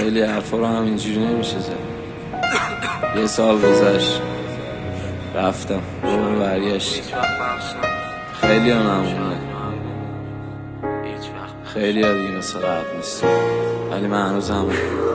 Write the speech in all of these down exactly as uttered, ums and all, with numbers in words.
خیلی حرفا رو همینجوری نمیشه زد. یه سال گذشت رفتم دوباره برگشت. خیلی ها نمونه، خیلی ها دیگه مثل قبل نیست، ولی من هنوز همون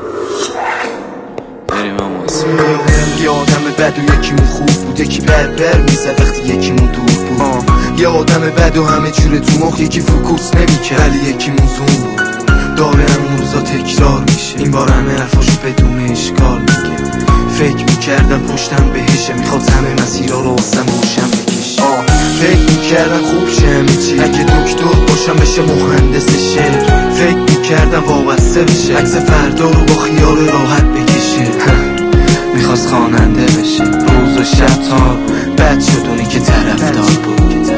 بریم هم واسه یه آدم بد و یکیمون خوب بود، یکی بر بر میزد وقتی یکیمون دور بود. آه. یه آدم بد و همه جوره تو مخ، یکی فوکوس نمیکرد ولی یکیمون زوم بود. داره همون روزا تکرار میشه، این بار همه حرفاشو بدون اشکال میگه. فکر میکردم پشتم بهشه، میخواد همه مسیرها رو واسم روشن بکشه. فکر میکردم خوب شه همه چی، اگه دکتر باشم بشه مهندس شعر. فکر میکردم وابسته بشه، عکس فردا رو با خیال راحت بکشه. میخواست خواننده بشه، روز و شب تا بد شد اونی که طرفدار بود.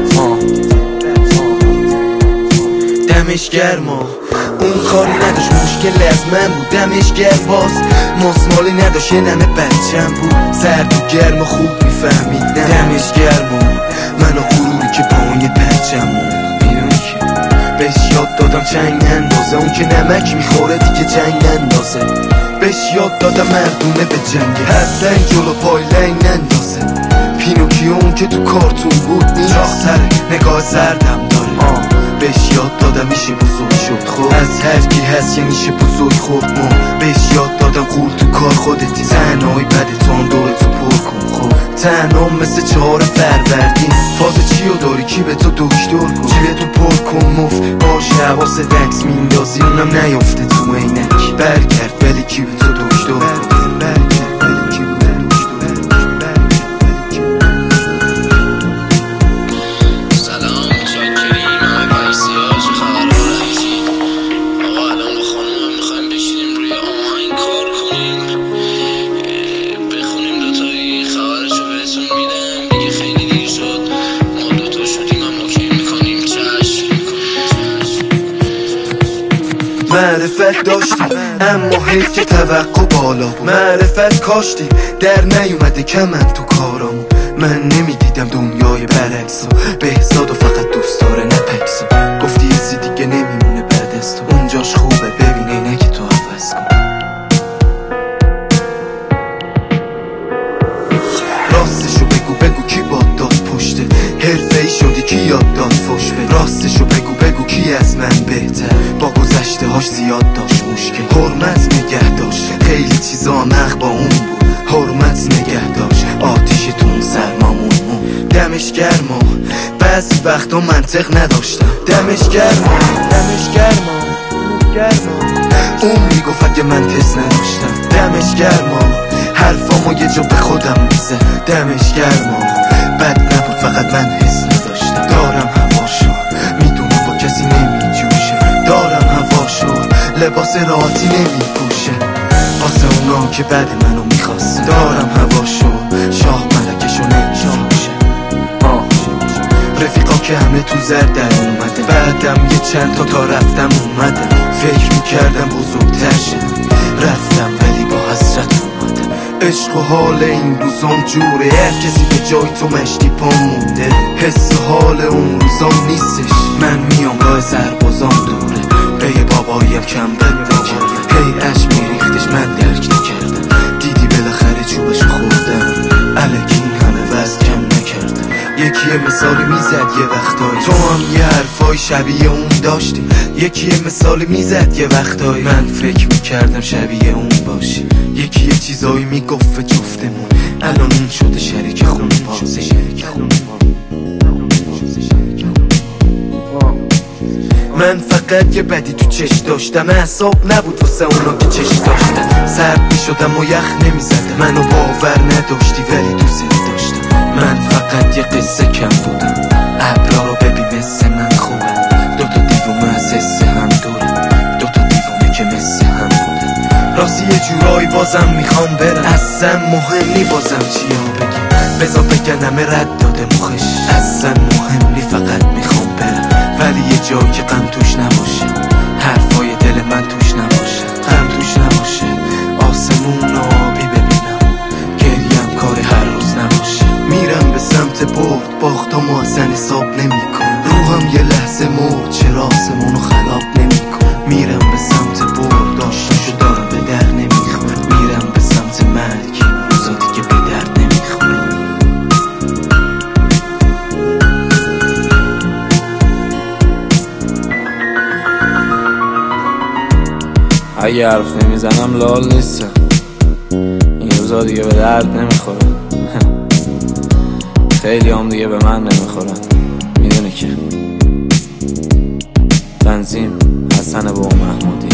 دمش گرما اون کاری نداشت، مشکل از من بود. دمش گرم باز مسمالی نداشت، یه نمه بچم بود. سرد و گرم و خوب میفهمید. دمش گرما من و غروری که پایین پرچم بود. میدونی که بهش یاد دادم چنگ اندازه، اون که نمک میخوره دیگه جنگ اندازه. بهش یاد دادم مردونه به جنگه، هر لنگ جلو پای لنگ نندازه. پینوکیو اون که تو کارتون بود نیست، چاق‌تره نگاه سردم داره. آه. بهش یاد دادم میشه بزرگ شد خود، از هر کی هست یه میشه بزرگ خورد. ما بهش یاد دادم قول تو کار خودتی، تنهایی بده تو هم دوه تو پر کن. خب تنها مثل چهار فروردین، فاز چیو داری کی به تو دکتر کن. چیه تو پر کن مفت باشه، حواس دکس میندازی اونم نیافته تو عینک. برگرد ولی کی به تو دکتر کن. معرفت داشتی اما حیف که توقع بالا بود. معرفت کاشتی در نیومده کمن تو کارامو. من نمیدیدم دنیای برعکسو، بهزاد و فقط دوست داره نپکسو. گفتی یه دیگه نمیمونه بعد از تو، اونجاش خوبه ببین اینه که تو حفظ کن. راستشو بگو بگو کی باد داد پشته، حرفه ای شدی کی یاد داد فش بده. راستشو بگو بگو کی از من بهتر، با گذشته هاش زیاد داشت مشکل. حرمت نگه داشت خیلی چیزا مخ با اون بود، حرمت نگه داشت آتیش تو اون سرمامون. دمش گرما بعضی وقتا منطق نداشتم. دمش گرما دمش گرما گرما اون میگفت اگه من تست نداشتم. دمش گرما حرفامو یه جا به خودم میزه. دمش گرما بد نبود فقط من حس نداشتم. دارم هواشو میدونم با کسی نمیجوشه، دارم هواشو لباس راحتی نمیپوشه واسه اونا که بعد منو میخواست. دارم هواشو شاه ملکشو نمیفروشه. رفیقا که همه تو زرد در اومده، بعدم یه چند تا تا رفتم اومده. فکر میکردم بزرگتر شدم، رفتم ولی با حسرت اومده. عشق و حال این روزام جوره، هر کسی به جای تو مشتی پا مونده. حس و حال اون روزام نیستش، من میام راه سربازام دوره. به باباییم کم بد نکردم، هی عشق میریختش من درک نکردم. دیدی بالاخره چوبشو خوردم، الکی این همه وزن کم نکردم. یکی یه مثالی میزد یه وقتایی، تو هم یه حرفای شبیه اون داشتی. یکی یه مثالی میزد یه وقتایی، من فکر میکردم شبیه اون باشی. یکی یه چیزایی میگفت جفتمون، الان اون شده شریک خون پاسه. من فقط یه بدی تو چش داشتم، اعصاب نبود واسه اونا که چش داشتم. سرد میشدم و یخ نمیزدم، منو باور نداشتی ولی دوست داشتم. من فقط یه قصه کم بودم، ابرا رو ببین مثل من خوبه. دوتا دیوونه از حس هم دوره، دوتا دیوونه که مثل هم بودن. راستی یه جورایی بازم میخوام برم، اصلا مهم نی بازم چیا بگم. بزا بگن همه رد داده مخش، اصلا مهم نی فقط میخوام برم. ولی یه جایی که غم توش نباشه، حرفای دل من توش نباشه، غم توش نباشه. آسمون آبی ببینم، گریم کار هر روز نباشه. میرم به سمت برد، باختم و اصلا حساب نمی کن. روحم یه لحظه مرد، چرا آسمونو خراب نمی کن. میرم به سمت برد، داشتم شو دارم اگه حرف نمیزنم لال نیستم، این روزا دیگه به درد نمیخورم. خیلی هم دیگه به من نمیخورن، میدونی که. تنظیم حسن با محمودی.